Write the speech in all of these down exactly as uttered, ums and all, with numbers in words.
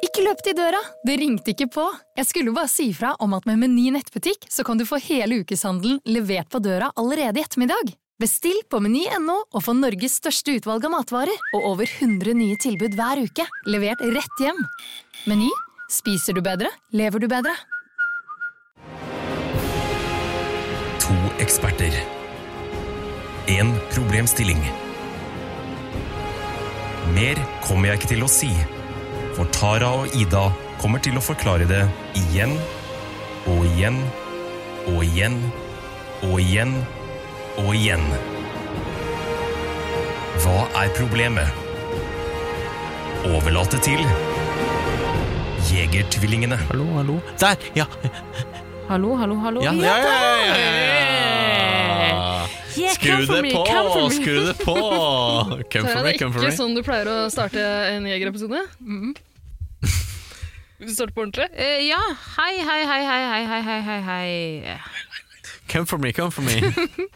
Ikke løp til døra, det ringte ikke på. Jeg skulle bare si fra om at med Meny nettbutikk så kan du få hele ukeshandelen levert på døra allerede i ettermiddag. Bestill på meny punktum no og få Norges største utvalg av matvarer og over hundre nye tilbud hver uke, levert rett hjem. Meny, spiser du bedre, lever du bedre. To eksperter. En problemstilling. Mer kommer jeg ikke til å si, for Tara og Ida kommer til å forklare det igjen, og igjen, og igjen, og igjen, og igjen. Hva er problemet? Overlate til Jegertvillingene. Hallo, hallo. Der, ja. Hallo, hallo, hallo. Ja, ja, ja, ja, ja. Yeah, Skru det me, på, skru det på. Come for me, come for Det er me. ikke sånn du pleier å starte en jegerepisode. Mm. Vil du starte på ordentlig? Uh, ja, hei, hei, hei, hei, hei, hei, hei, hei, hei. Come for me, come for me.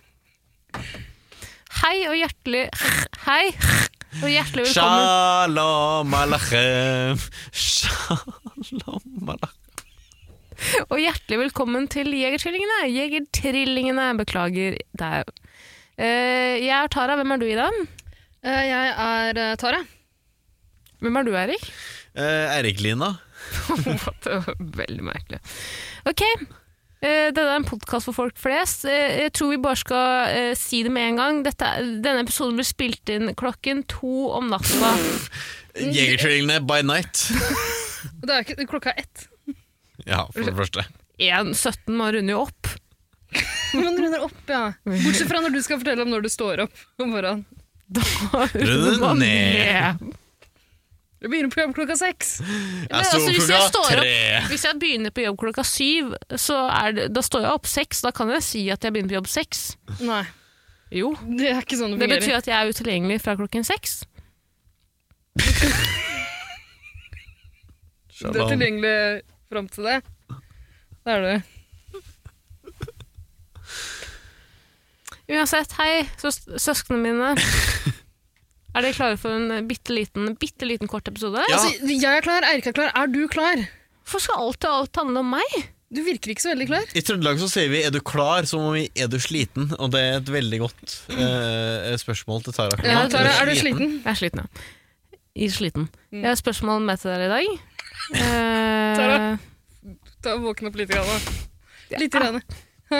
Hei og hjertelig, hei og hjertelig velkommen. Shalom alachem. Shalom alachem. Og hjertelig velkommen til Jegertvillingene. Jegertrillingene, beklager deg. Uh, jeg er Tara, hvem er du, Ida? Uh, jeg er uh, Tara. Hvem er du, Erik? Uh, Erik Lina. Det var veldig merkelig. Ok, uh, dette er en podcast for folk flest. Uh, jeg tror vi bare skal uh, si det med en gang. Dette, denne episoden blir spilt inn klokken to om natta. Jegertvillingene by night. Det er ikke klokka ett. Ja, for det første. en sytten må runde jo opp. Man runder opp, ja. Bortsett fra når du skal fortelle om når du står opp om morgenen. Da Runder man ned. Du begynner på jobb klokka seks. Jeg Men sto altså, hvis, jeg klokka står tre. opp, hvis jeg begynner på jobb klokka syv, så er det, da står jeg opp seks. Da kan jeg si at jeg begynner på jobb seks. Nei, Jo. det er ikke sånn det Det fungerer. betyr at jeg er utilgjengelig fra klokken seks. Du er tilgjengelig frem til det. Det er det. Uansett, hei, søs søskene mine. Er dere klare for en bitteliten, bitteliten kort episode? Ja. Altså, jeg er klar, Eirik er klar. Er du klar? Hvorfor skal alltid alt handle om meg? Du virker ikke så veldig klar. I Trøndelag så sier vi, er du klar, som om vi er du sliten? Og det er et veldig godt eh, spørsmål til Tara. Ja, Tara, er du sliten? Jeg er sliten, ja. Jeg er sliten. Jeg har et spørsmål med til dere i dag. Eh, Tara? Ta våkne opp litt grann, da. Litt grann. Hæ?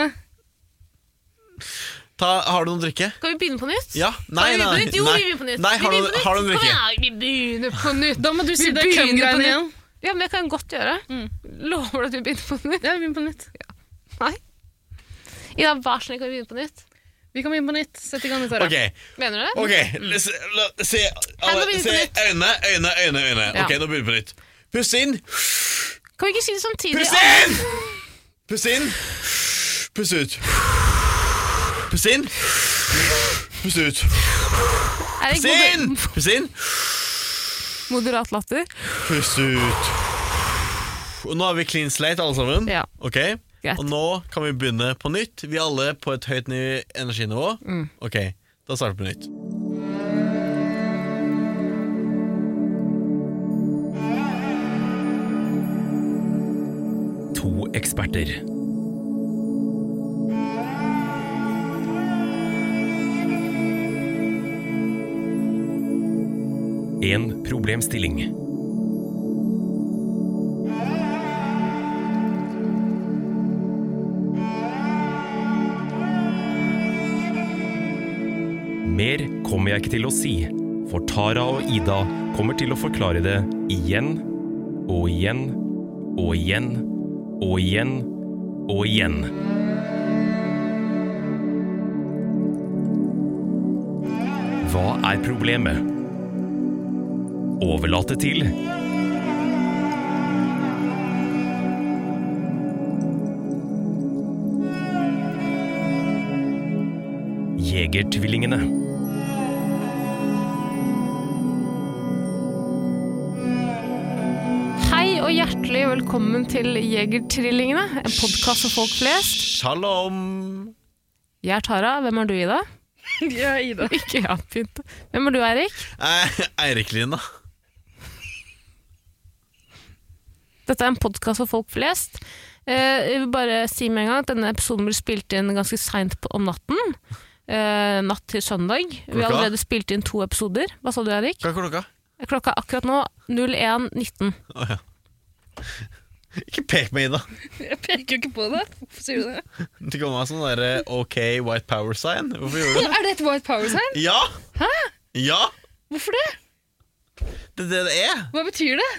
Ta, har du noe å drikke? Skal vi begynne på nytt? Ja, nei, Skal vi nei, begynne på nytt? Jo, nei. vi begynner på nytt. Nei, Vi har du, begynner på nytt. har du noe å Kom drikke? igjen, vi begynner på nytt. Da må du si Vi det begynner på køm-greiene nytt. igjen. Ja, men det kan jeg godt gjøre. Mm. Lover du at vi begynner på nytt? Ja, vi begynner på nytt. Nei. Ida, vær snill, kan vi begynne på nytt? Vi kan begynne på nytt. Sett i gang, Tara. Ok, Mener du det? ok, la, se, la, se, Her må alle, vi begynne se på nytt. øyne, øyne, øyne, øyne. Ja. Ok, nå begynner vi på nytt. Pust inn, Kan vi ikke si det samtidig? pust inn, pust inn, pust ut. Pust inn, pust ut. Er det Pust inn, moder pust inn, moderat latter? pust ut. Og nå har vi clean slate alle sammen. Ja. Ok, Greit. og nå kan vi begynne på nytt. Vi er alle på et høyt ny- energinivå. Mm. Ok, da starter vi på nytt. To eksperter. En problemstilling. Mer kommer jeg ikke til å si, for Tara og Ida kommer til å forklare det igjen, og igjen, og igjen, og igjen, og igjen. Hva er problemet? Overlate til Jegertvillingene. Hei og hjertelig velkommen til Jegertrillingene, en podcast for folk flest. Shalom. Jeg er Tara, hvem er du, Ida? Jeg er Ida. Ikke ja, fint. Hvem er du, Eirik? Eh, Eirik Lina. Dette er en podcast for folk flest. Eh, jeg vil bare si med en gang at denne episoden blir spilt inn ganske sent på, om natten. Eh, natt til søndag. Vi har allerede spilt inn to episoder. Hva sa du, Erik? Hva er klokka? Klokka er akkurat nå null en nitten. Å ja. Ikke pek meg, Ida. Jeg peker jo ikke på det. Hvorfor sier du det? Det kommer meg sånn der OK white power sign. Hvorfor gjorde du det? Er det et white power sign? Ja! Hæ? Ja! Hvorfor det? Det er det det er. Hva betyr det?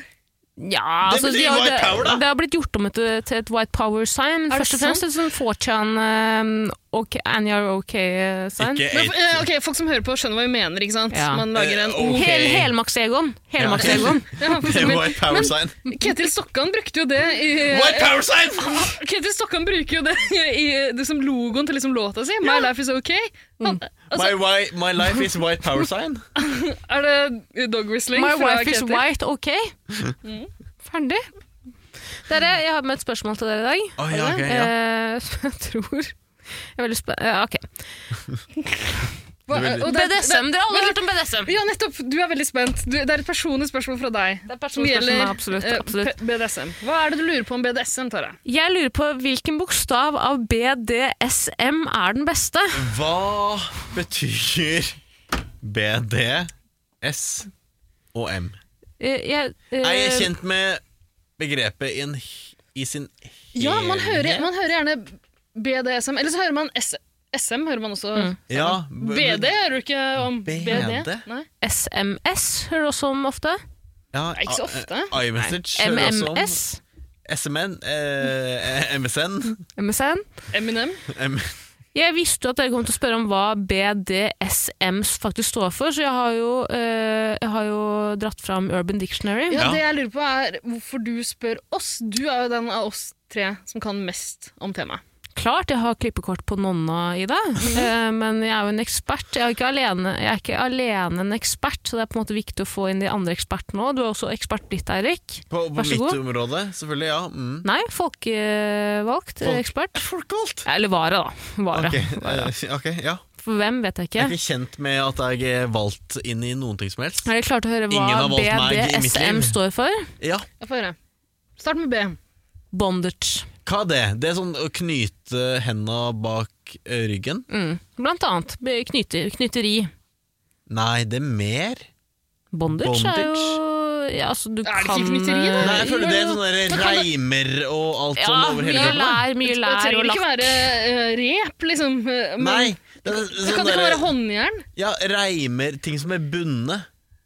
Ja, Det altså, betyr de har, white power, da. det, det har blitt gjort om til, til et white power sign. Er det Først og fremst et sånn four chan um, okay, and you're okay sign. Ikke Men, eh, ok, Folk som hører på skjønner hva vi mener, ikke sant? Ja. Man lager en Eh, O. ok. Hel, helmaks-egon. Helmaks-egon. Ja, for Det er eksempel. white power Men sign. Ketil Stokkan brukte jo det i White power sign! Ketil Stokkan bruker jo det i det som logoen til liksom låta si. My life is okay. Han, altså, My, why, my life is white power sign. er det dog whistling My fra wife is Ketil? white, ok. Ferdig. Dere, jeg har med et spørsmål til dere i dag. Å ja, ok, ja. Eh, som jeg tror Jeg er veldig spennende. Ja, ok. Hva- Du vil- og B det- D S M, det- dere har aldri men- hørt om B D S M? Ja, nettopp. Du er veldig spent. Du, det er et personlig spørsmål fra deg. Det er Som personlig gjelder spørsmål, absolutt, eh, absolutt. P- B D S M. Hva er det du lurer på om B D S M, Tara? Jeg lurer på hvilken bokstav av B D S M er den beste? Hva betyr B D S og M? Eh, Jeg, eh, Er jeg kjent med begrepet i, en, i sin helhet? Ja, man hører, man hører gjerne B D S M, eller så hører man S SM. Hører man også. Mm. Ja, B D hører du ikke om. B D? B D? Nei, S M S hører du også om ofte. Ja, Nei, ikke så ofte. I- iMessage hører jeg også om. M M S, S M N, eh, M S N M S N. Eminem. M Jeg visste jo at dere kom til å spørre om hva B D S M faktisk står for, så jeg har jo, eh, jeg har jo dratt fram Urban Dictionary. Ja, Ja. Det jeg lurer på er hvorfor du spør oss. Du er jo den av oss tre som kan mest om temaet. Klart jeg har klippekort på nonna i det, eh, men jeg er jo en ekspert. Jeg er ikke alene, jeg er ikke alene en ekspert, så det er på en måte viktig å få inn de andre ekspertene også. Du er også ekspert blitt, Eirik. På, på Vær så mitt god. område, selvfølgelig, ja. Mm. Nei, folkevalgt Folk- ekspert. Folkevalgt! Eller vare, da. Vare. Ok, eh, ok, ja. For hvem vet jeg Jeg er ikke. ikke kjent med at jeg er valgt inn i noen ting som helst. Er dere klare til å høre Ingen har hva valgt meg i mitt B D S M liv. står for? Ja, Jeg får høre. Start med B. Bondage. hva er det? Det er sånn å knyte hendene bak eh, ryggen? Mm. Blant annet be- knyter, knyteri. Nei, det er mer. Bondage, er Bondage? jo ja, altså, du Er det ikke kan knytteri, da? eh, Nei, jeg føler det er jo, sånne der Men kan det- reimer og alt Ja, sånn over hele mye kroppen. lær, mye Det lær trenger og ikke lakk. være eh, rep, liksom. eh, Men Nei, det, er det sånn kan, det kan der- være håndjern. Ja, reimer, ting som er bundet.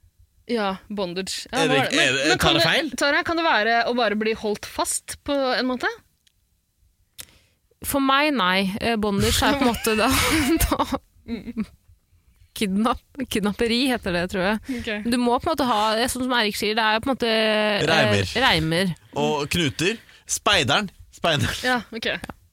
Ja, bondage. Ja, Er det hva ikke- er det- kan tar jeg feil? Tara, kan det være å bare bli holdt fast på en måte? For meg, nei. Eh, Bondage er på en måte da, da kidnapp, Kidnapperi heter det, tror jeg. Du må på en måte ha, sånn som Eirik sier, det er jo på en måte eh, Reimer. reimer. Og knuter. Speideren. Speideren. Ja, ok.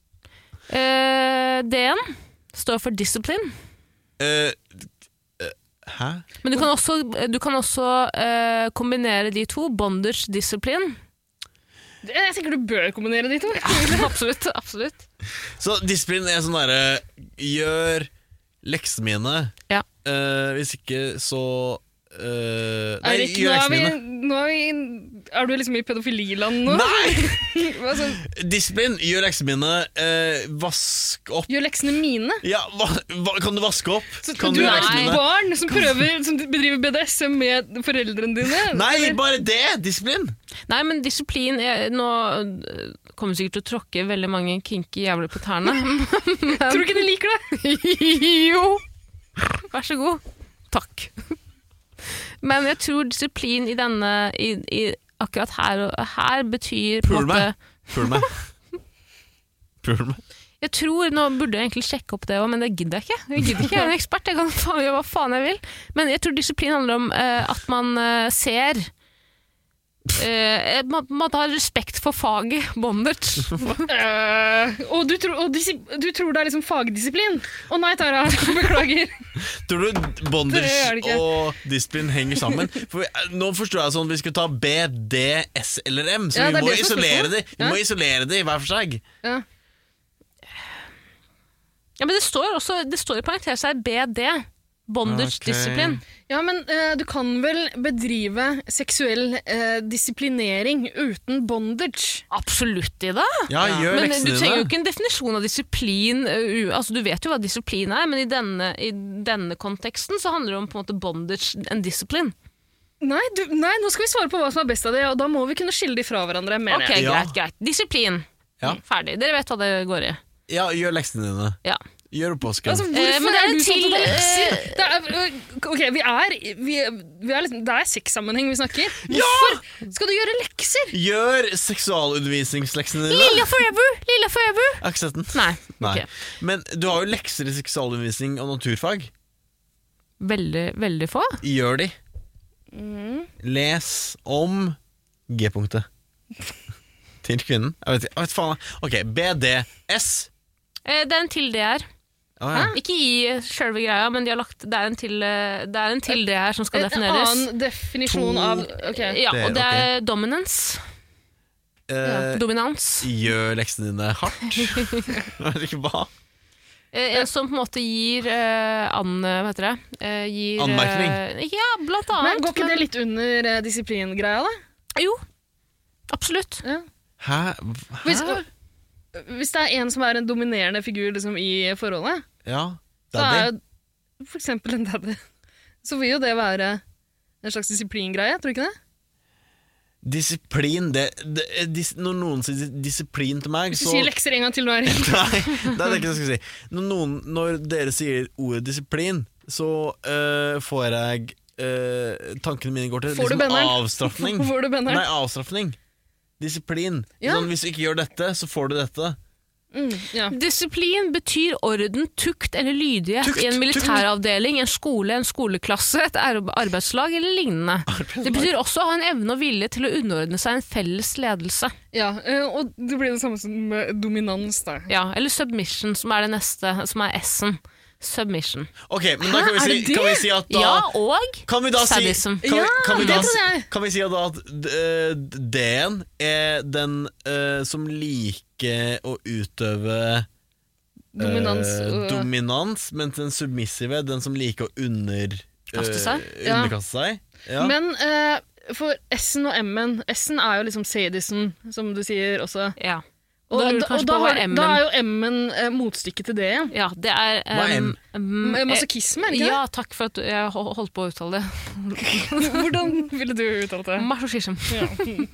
Eh, D-en står for discipline. Eh, eh, hæ? Men du kan også, du kan også eh, kombinere de to. Bondage, discipline. Jeg tenker du bør kombinere de to. absolutt, absolutt. Så disiplin er sånn derre gjør leksene mine. Ja. Eh, hvis ikke, så eh, Nei, Eirik, nå gjør er, vi, leksene mine. nå er vi Er du liksom i pedofililand nå? Nei! Hva sånn, Disiplin, gjør leksene mine. eh, vask opp. gjør leksene mine? Ja, hva, hva, kan du vaske opp? Så, Kan du gjøre er leksene et dine? barn som prøver Som bedriver B D S M med foreldrene dine? Nei, eller? bare det! Disiplin. Nei, men disiplin er, Nå eh, kommer vi sikkert til å tråkke veldig mange kinky jævler på tærne. Tror du ikke de liker det? jo! Vær så god. Takk. Men jeg tror disiplin i denne i, i akkurat her, og- her betyr på Pul en måte meg. Pul meg. Pul meg. Jeg tror, Nå burde jeg egentlig sjekke opp det også, men det gidder jeg ikke. Jeg gidder ikke, jeg er en ekspert, jeg kan faen gjøre hva faen jeg vil. Men jeg tror disiplin handler om eh, at man eh, ser eh, man, man har respekt for faget bondage. Øh, og du, tror- og disi, du tror det er liksom fagdisiplin? Å nei, Tara. Beklager. Tror du Det er det bondage ikke. og disiplin henger sammen? For eh, Nå forstår jeg sånn at vi skulle ta B, D, S eller M, så Ja, vi det er må det som er isolere de spørsmålet. Vi Ja. må isolere de hver for seg. Ja. Ja, men det står også det står i parentes her B D. Bondage-disiplin. Ok. Ja, men uh, du kan vel bedrive seksuell uh, disiplinering uten bondage? Absolutt, Ida. Ja, gjør Men du leksene trenger jo dine. ikke en definisjon av disiplin. uh, altså Du vet jo hva disiplin er, men i denne, i denne konteksten så handler det om på en måte bondage and discipline. Nei, du, nei, nå skal vi svare på hva som er best av det, og da må vi kunne skille de fra hverandre, mener Ok, jeg. Ja. greit, greit. Disiplin. Ja. Ferdig. Dere vet hva det går i. Ja, gjør leksene dine. Ja. Gjør oppvasken. Altså, Eh, hvorfor men det er er du en så opptatt av til, lekser? Det er, øh, ok, vi er, vi, vi er liksom, det er sexsammenheng vi snakker. Hvorfor skal du gjøre lekser? Gjør seksualundervisningsleksene dine. Lilla forever! Lilla forever! Jeg har ikke sett den. Nei. Nei. ok. Men du har jo lekser i seksualundervisning og naturfag. Veldig, veldig få. Gjør de. Les om G-punktet til kvinnen. Jeg vet, jeg vet faen. Ok, B D S. Eh, det er en til det her. Å, ja. Ikke i selve greia, men de har lagt, det er en til eh, det er en til det her som skal En defineres. annen definisjon To- av ok. Ja, Det- og det er dominance. Eh, Dominans. gjør leksene dine hardt. Jeg vet ikke hva. Eh, en som på en måte gir eh, an, hva heter det? Eh, gir, Anmerkning. Eh, ja, blant annet. Men går ikke det litt under uh, disiplingreia, da? Jo, absolutt. Ja. Hæ? Hvis, Hæ? hvis det er en som er en dominerende figur liksom, i forholdet, Ja, så er daddy. jo for eksempel en daddy, så vil jo det være en slags disiplingreie, tror du ikke det? Disiplin det, det, dis, Når noen sier disiplin til meg, Hvis du så sier lekser en gang til nå, Erik. Nei, det er det ikke jeg skal si. Når, noen, når dere sier ordet disiplin, så øh, får jeg øh, tankene mine går til Får du liksom benneren? avstraffning. Får du benneren? Nei, avstraffning. Disiplin. Ja. Sånn, hvis du ikke gjør dette, så får du dette. Mm, ja. Disiplin betyr orden, tukt eller lydighet Tukt, i en militæravdeling, en skole, en skoleklasse, et ar- arbeidslag eller lignende. Det betyr også å ha en evne og vilje til å underordne seg en felles ledelse. ja, eh, og det blir det samme som med dominans, da. Ja, eller submission, som er det neste, som er S-en. Submission. Ok, men da kan vi, Hæ, er si, det det? kan vi si at da Ja, og Kan vi da si sadism. Kan vi, Ja, kan vi det da, trodde jeg. kan vi si at da at øh, D-en er den øh, som liker å utøve Dominans. øh, og- dominans, mens den submissive den som liker å under, Kaste seg? øh, Ja. underkaste seg. Ja. Men eh, for S-en og M-en, S-en er jo liksom sadism, som du sier også. Ja. Og, Da lurer du da, og kanskje da, på hva har, M-en da er jo M-en eh, motstykket til det igjen. Ja, det er Hva er um, M? um, eh, Masochisme, er det ikke Ja, takk for at du, jeg hol- holdt på å uttale det. det? Hvordan ville du uttalt det? Masochism. Ja.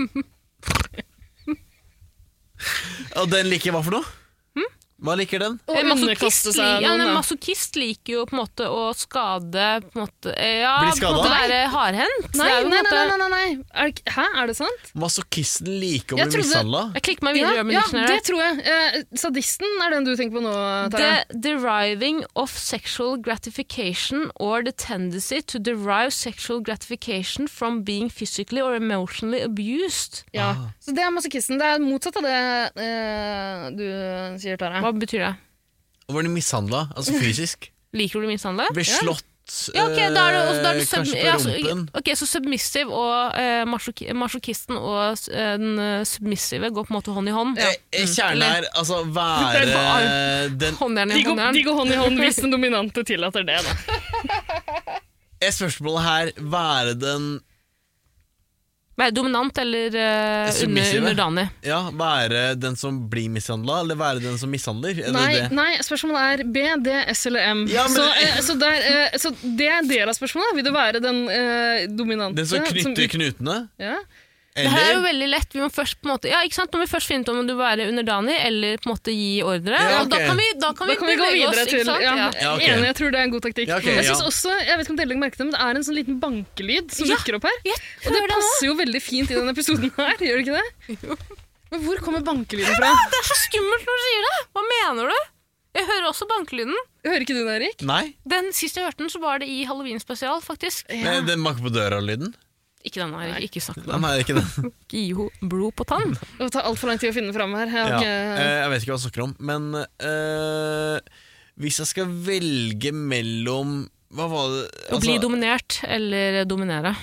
Og den liker hva for noe? Hva liker den? Og Eh, underkaste masochist, seg li- ja, noen, men da. masochist liker jo på en måte å skade på en måte, eh, ja, Bli på en skadet? måte være hardhendt. Det Nei, er jo på nei, en nei, måte- nei, nei, nei. Er det, ikke- hæ, er det sant? Masochisten liker å Jeg bli trodde- mishandla. Jeg klikker meg Ja, videre med ja, dictionary. det tror jeg. Eh, sadisten er den du tenker på nå, Tara. The deriving of sexual gratification or the tendency to derive sexual gratification from being physically or emotionally abused. Ja. Ah. Så det er masochisten. Det er motsatt av det eh, du sier, Tara. Hva betyr det? Og var de mishandla? Altså fysisk? Liker du å bli mishandlet? Blir slått, Ja, ok, da er det, også, da er det øh, sub, kanskje på ja, så, rumpen? ok, så submissive og eh, masok- masokisten og eh, den eh, submissive går på en måte hånd i hånd. Eh, eh, Kjernen Eller- er altså Det være er den Håndjern De i går, de håndjern. går hånd i hånd hvis den dominante tillater det, da. Er spørsmålet her være den Være dominant eller eh, under, Submissive. underdanig. Ja, være den som blir mishandla, eller være den som mishandler? Er Nei, det det? nei, spørsmålet er B, D, S eller M. Ja, men- så, eh, så, der, eh, så det er en del av spørsmålet. Vil du være den eh, dominante? Den som knytter ut- knutene? Ja. Det her er jo Eller? veldig lett. Vi må først på en måte, ja, ikke sant? Når vi først finner ut om du vil være underdanig eller på en måte gi ordre, Ja, og da ok. kan vi, da kan vi, Da kan vi gå bevege oss, videre ikke til sant? ja, Ja. Ja, ok. Enig, jeg tror det er en god taktikk. Ja, ok, jeg synes ja. også, jeg vet ikke om dere legger merke til, men det er en sånn liten bankelyd som Ja, dukker opp her. Jeg Og det hører det nå. passer jo veldig fint i denne episoden her, gjør det ikke det? Men hvor kommer bankelyden fra? Det er så skummelt når du sier det! Hva mener du? Jeg hører også bankelyden. Hører ikke du det, Erik? Nei? Den siste jeg hørte den, så var det i Halloween-spesial, faktisk. Ja. Den makker på døra-lyden? Ikke den her, ikke snakk Nei, om den. nei, ikke den. Ikke gi henne blod på tann. Det tar altfor lang tid å finne den fram her. Jeg, har Ja. ikke- eh, Jeg vet ikke hva jeg snakker om, men eh, hvis jeg skal velge mellom Hva var det Å bli dominert eller dominere.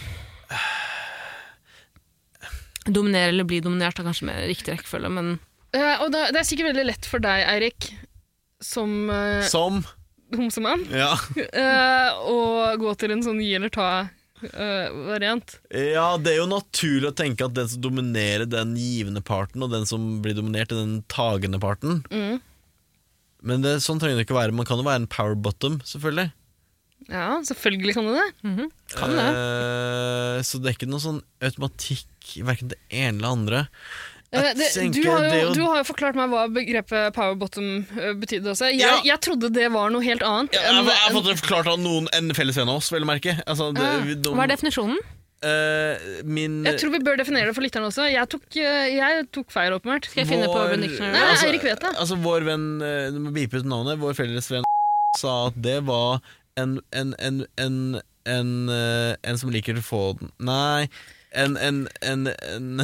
Dominere eller bli dominert er kanskje mer riktig rekkefølge, men Eh, og da, det er sikkert veldig lett for deg, Eirik, som eh, Som homsemann, Ja. uh, og gå til en sånn gi eller ta uh, variant. Ja, det er jo naturlig å tenke at den som dominerer den givende parten, og den som blir dominert er den tagende parten. Mm. Men det, sånn trenger det ikke å være. Man kan jo være en power bottom, selvfølgelig. Ja, selvfølgelig kan du det. Mm-hmm. Kan det. Eh, så det er ikke noe sånn automatikk i hverken det ene eller andre. Uh, Jeg det, tenker du, har det jo, å- du har jo forklart meg hva begrepet power bottom uh, betydde også. Jeg, Ja. jeg trodde det var noe helt annet. Ja, jeg, enn- jeg har fått det forklart av noen en felles venn av oss, vel å merke. Altså, det, Ah. vi- de- Hva er definisjonen? eh, min Jeg tror vi bør definere det for lytterne også. Jeg tok, uh, jeg tok feil, åpenbart. Skal jeg finne på Urban Dictionary? Nei, altså, Eirik vet det. Altså, vår venn, eh, du må beepe ut navnet, vår felles venn sa at det var en en, en, en, en, eh, en som liker å få den. Nei, en en, en, en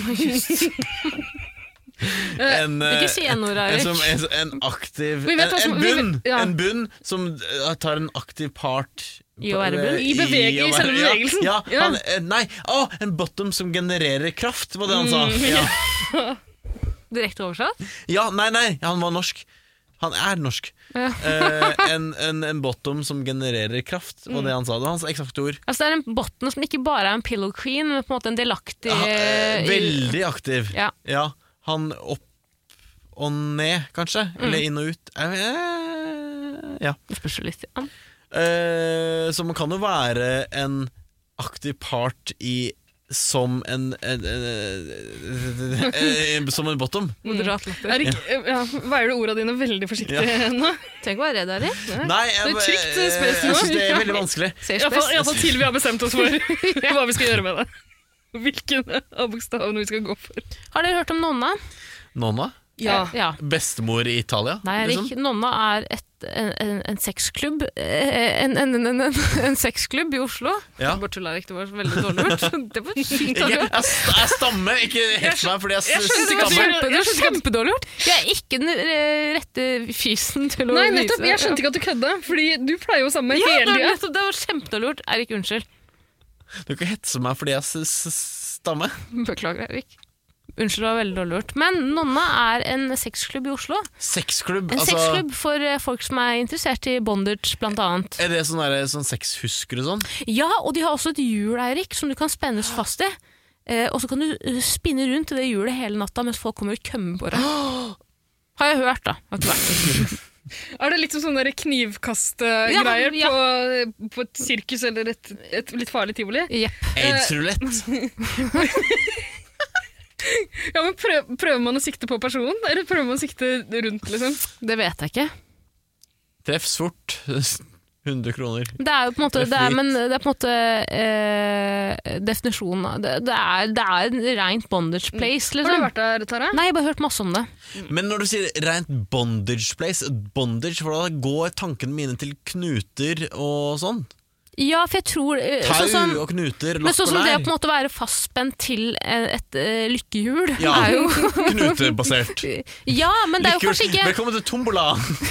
En, eh, Ikke si N-ord, en, Eirik. som, en, en aktiv Vi En, vet hva en som- vi bunn vet- ja. En bunn som eh, tar en aktiv part I å være bunn? I bevege- å i selve være- bevegelsen. Ja, ja, Ja. han, eh, nei, å, en bottom som genererer kraft, var det han sa. Mm. Ja. Direkte oversatt? ja, nei, nei, han var norsk. Han er norsk. Ja. Eh, en, en, en bottom som genererer kraft, var det han sa. Det var hans eksakte ord. Altså det er en bottom som ikke bare er en pillow queen, men på en måte en delaktig Ja, eh, i- veldig aktiv. Ja. Ja, han opp og ned, kanskje? Eller inn og ut? Eh, ja. Det spørs jo litt, ja. Eh, så man kan jo være en aktiv part i som en, en, en, en, en Som en bottom. Moderat latter. Eirik, uh, ja, veier du ordene dine veldig forsiktig Ja. nå? Tenk å være redd, Eirik. Nei, jeg, Det er trygt, jeg, det spes nå. jeg synes det er veldig vanskelig. Ser Iallfall spes. iallfall til vi har bestemt oss for hva vi skal gjøre med det. Hvilken av bokstavene vi skal gå for. Har dere hørt om Nonna? Nonna? Ja. ja. Bestemor i Italia? Nei, Erik. liksom? Nonna er et, en, en, en sexklubb eh, en, en, en, en, en, en sexklubb i Oslo. Ja. Bare tulla, Erik. Det var så veldig dårlig gjort. Det var sykt Ikke, dårlig jeg, gjort. st- jeg stammer, ikke hets meg fordi jeg, jeg skjønte s- ikke at du stammer. gjorde- Det var kjempedårlig gjort. Jeg er ikke den eh, rette fysen til å Nei, vise. nettopp. Jeg skjønte ikke at du kødda, fordi du pleier jo sammen Ja, det hele var, tida. nettopp, det var kjempedårlig gjort. Erik, unnskyld. Du kan hetse meg fordi jeg s- s- stammer. Beklager, Erik. Unnskyld, det var veldig dårlig gjort. Men Nonna er en sexklubb i Oslo. Sexklubb? En Altså, sexklubb for eh, folk som er interessert i bondage, blant annet. er det sånn, der, sånn sexhusker og sånn? Ja, og de har også et hjul, Eirik, som du kan spennes fast i. Eh, og så kan du eh, spinne rundt i det hjulet hele natta mens folk kommer og kømmer på deg. Har jeg hørt, da. Har ikke vært. Er det litt som sånne der knivkastgreier Ja, ja. på, på et sirkus eller et, et litt farlig tivoli? Jepp. Aids-rulett? Ja, men prøv, Prøver man å sikte på personen, eller prøver man å sikte rundt, liksom? Det vet jeg ikke. Treffs fort. hundre kroner. Det er jo på en måte, Det er det er, fritt. men det er på en måte eh, definisjonen av det, det, er, det er en rent bondage place, Har liksom. du vært der, Tara? Nei, jeg har bare hørt masse om det. Men når du sier rent bondage place, bondage, for da går tankene mine til knuter og sånn. Ja, for jeg tror eh, Tau sånn som, og knuter, Men lakk sånn og som det å lær. på en måte være fastspent til et, et eh, lykkehjul Ja, er jo knutebasert. Ja, men det er jo Lykkehjul. kanskje ikke Velkommen til tombola!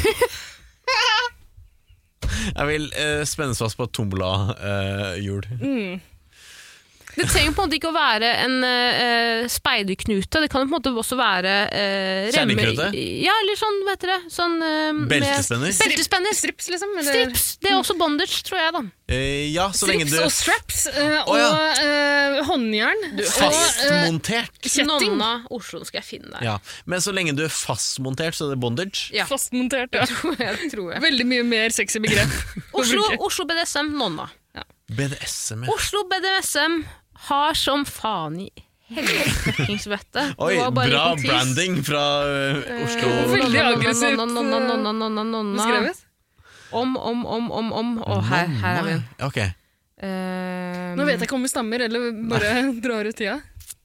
Jeg vil uh, spennes fast på et tombola-hjul. Det trenger på en måte ikke å være en uh, speiderknute. Det kan jo på en måte også være uh, Kjerringknute? Ja, eller sånn, vet dere. Sånn, uh, med- Beltespenner? Beltespenner. Strips, liksom? Eller? Strips. Det er også bondage, tror jeg, da. Eh, ja, så lenge Strips du og straps eh, og Å, ja. eh, håndjern. Og, eh, fastmontert. kjetting. Nonna Oslo skal jeg finne der. Ja. Men så lenge du er fastmontert, så er det bondage. Ja. Fastmontert, ja. Tror jeg, tror jeg. Veldig mye mer sexy begrep. Oslo, Oslo B D S M, Nonna. B D S M, ja. Oslo B D S M har som faen i helvetekingsvette. Oi, bra branding fra uh, Oslo. Veldig aggressivt, Nonna, nonna, nonna, nonna, nonna. Beskrevet. Om, om, om, om, om. Å, her, her er vi. Ok. Uh, Nå vet jeg ikke om vi stammer eller bare drar ut tida.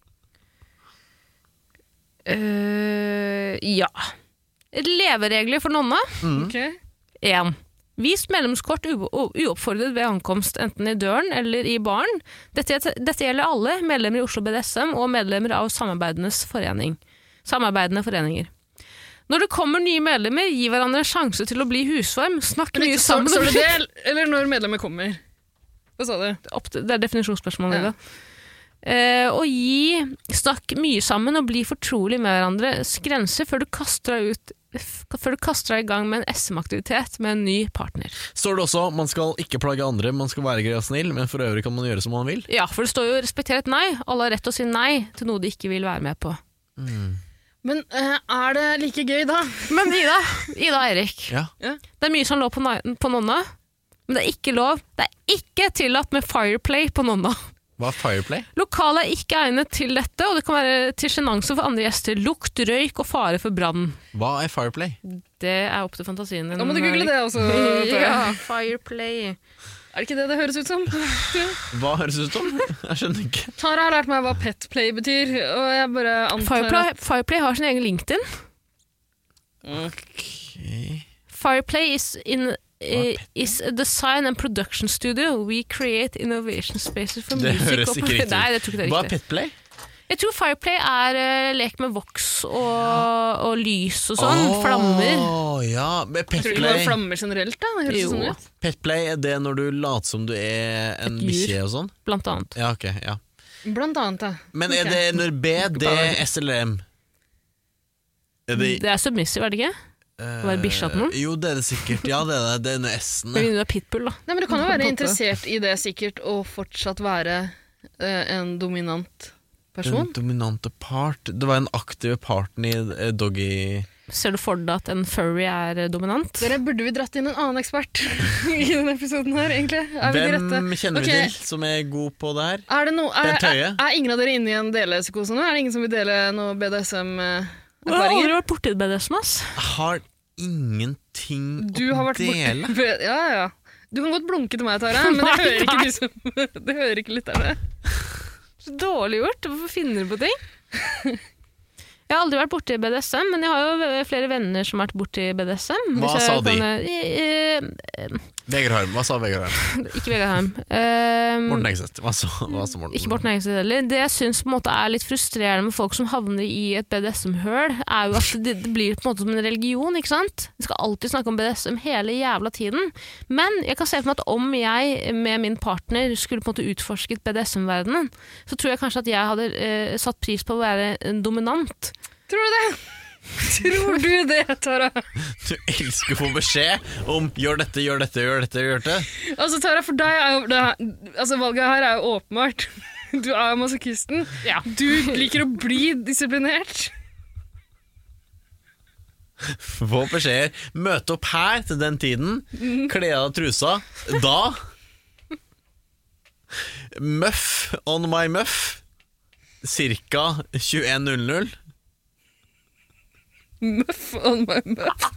uh, Ja. Leveregler for Nonna. Ok. En. Vis medlemskort u- u- uoppfordret ved ankomst, enten i døren eller i baren. Dette, dette gjelder alle medlemmer i Oslo B D S M og medlemmer av samarbeidenes forening. Samarbeidende foreninger. Når det kommer nye medlemmer, gi hverandre en sjanse til å bli husvarm. Snakk mye Så, sammen. så det det, eller når medlemmet kommer? Hva sa du? Opp til- Det er definisjonsspørsmålet. Ja. Ja. Eh, og gi, snakk mye sammen og bli fortrolig med hverandres grenser før du kaster deg ut før du kaster deg i gang med en S M-aktivitet med en ny partner. Står det også, man skal ikke plage andre, man skal være grei og snill, men for øvrig kan man gjøre som man vil. Ja, for det står jo respekter et nei. Alle har rett til å si nei til noe de ikke vil være med på. Mm. Men uh, er det like gøy da? Men Ida, Ida og Erik, Ja. det er mye som lå på, på nonna, men det er ikke lov. Det er ikke tillatt med fireplay på nonna. Hva er Fireplay? Lokalet er ikke egnet til dette, og det kan være til sjenanse for andre gjester. Lukt, røyk og fare for brann. Hva er Fireplay? Det er opp til fantasien din. Da må du google det også. Ja, fireplay. Er det ikke det det høres ut som? Hva høres det ut som? Jeg skjønner ikke. Tara har lært meg hva petplay betyr, og jeg bare antar Fireplay, at... fireplay har sin egen LinkedIn. Ok. Fireplay is in uh, is a design and production studio. We create innovation spaces for Det music. høres og- ikke riktig ut. Nei, det tror ikke det er Hva er riktig. Petplay? Jeg tror Fireplay er uh, lek med voks og, og lys og sånn. Åh, Flammer. Ja, men Jeg tror ikke det var Petplay. flammer generelt da, det høres Jo. sånn ut. Petplay er det når du later som du er en Et dyr. bikkje og sånn? Blant annet. Ja, ok, ja. Blant annet da. Men er Ok. det når B, D, S eller M? Er det, Det er submissive, er det ikke? eh, være bikkja til noen? Jo, det er det sikkert. Ja, det er det. Det er når S-en. Med mindre du er pitbull, da. Nei, men du kan jo På en være måte. interessert i det sikkert, og fortsatt være eh, en dominant person. Den dominante part. Det var en aktiv parten i eh, doggy... Ser du for deg at en furry er eh, dominant? Dere burde vi dratt inn en annen ekspert i denne episoden her, egentlig. Er vi de rette? Hvem kjenner Ok. vi til som er god på det her? Er, det no, er, Bent Høie? er, er ingen av dere inne i en delepsykose nå? Er det ingen som vil dele noe B D S Jeg har M-erfaringer? aldri vært borti B D S M, ass. Jeg har ingenting Du å har vært dele. borte. Ja, ja. Du kan godt blunke til meg, Tara, men det Nei, hører ikke nei. du som Det hører ikke lytterne. Så dårlig gjort. Hvorfor finner du på ting? Jeg har aldri vært borti B D S M, men jeg har jo flere venner som har vært borti B D S M. Hva Hvis jeg sa de? kan, eh, eh, Vegard Harm. Hva sa Vegard Harm? Ikke Vegard Harm. Eh, Morten Engseth. Hva sa, hva sa Morten? Ikke Morten Engseth heller. Det jeg syns på en måte er litt frustrerende med folk som havner i et B D S M-høl, er jo at det, det blir på en måte som en religion, ikke sant? Vi skal alltid snakke om B D S M hele jævla tiden. Men jeg kan se for meg at om jeg med min partner skulle på en måte utforsket B D S M-verdenen, så tror jeg kanskje at jeg hadde eh, satt pris på å være en dominant. Tror du det? Tror du det, Tara? Du elsker å få beskjed om 'gjør dette, gjør dette, gjør dette'. gjør dette. Altså, Tara, for deg er jo det her, altså, valget her er jo åpenbart. Du er masochisten. Ja. Du liker å bli disiplinert. Få beskjeder. Møte opp her til den tiden. Kle av trusa. Da. Muff on my muff. Cirka tjueen null null. Muff on my muff.